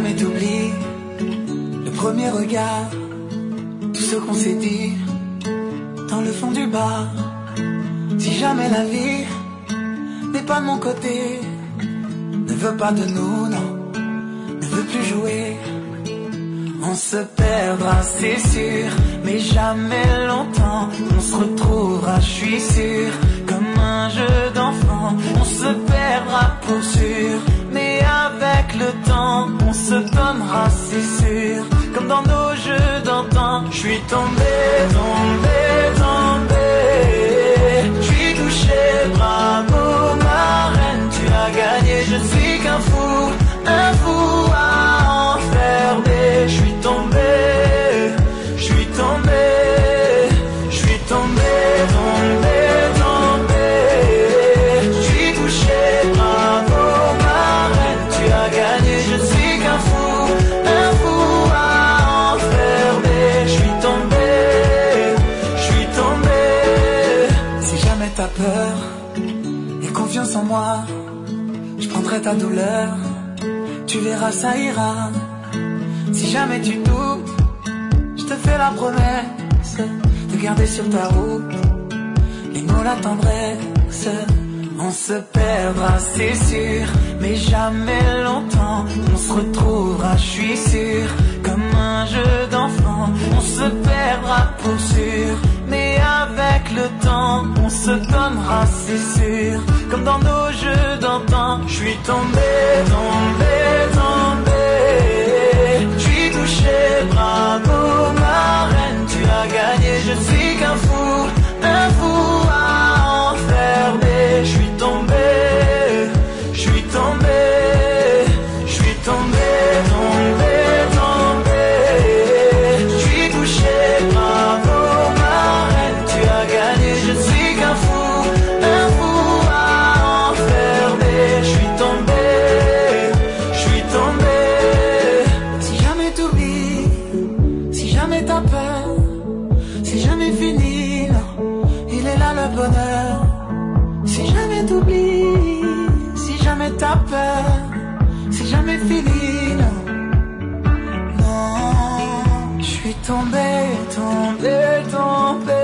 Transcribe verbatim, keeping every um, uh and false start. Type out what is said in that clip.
jamais t'oublie le premier regard, tout ce qu'on s'est dit dans le fond du bar. Si jamais la vie n'est pas de mon côté, ne veut pas de nous, non, ne veut plus jouer, on se perdra, c'est sûr, mais jamais longtemps. On se retrouvera, je suis sûr, comme un jeu d'enfant. On se perdra pour sûr, mais avec le temps, on se donnera, c'est sûr, comme dans nos jeux d'antan. Je suis tombé, tombé, tombé, je suis touché, bravo ma reine, tu as gagné, je suis qu'un fou, un fou à enfermer. Je suis tombé, je suis tombé, je suis tombé, tombé, tombé, je suis touché, bravo ma reine, tu as gagné, je suis qu'un fou, un fou à enfermer. Je suis tombé, je suis tombé. Si jamais t'as peur et confiance en moi, je prendrai ta douleur, tu verras ça ira. Si jamais tu doutes, je te fais la promesse de garder sur ta route les mots, la tendresse. On se perdra, c'est sûr, mais jamais longtemps. On se retrouvera, je suis sûr, comme un jeu d'enfant. On se perdra pour sûr, mais avec le temps, on se donnera, c'est sûr, comme dans nos jeux d'antan. Je suis tombé, tombé, tombé, je suis touché, bravo ma reine, tu as gagné, je suis qu'un fou, un fou à enfermer. Je suis tombé, je suis tombé, je suis tombé, tombé, tombé, je suis touché, bravo ma reine, tu as gagné, je suis qu'un fou, un fou à enfermer. Je suis tombé, je suis tombé. Si jamais t'oublies, si jamais t'as peur, si jamais fini, non, il est là le bonheur. Si jamais t'oublies, si jamais t'as peur, si jamais fini, non, non. Je suis tombé, tombé, tombé.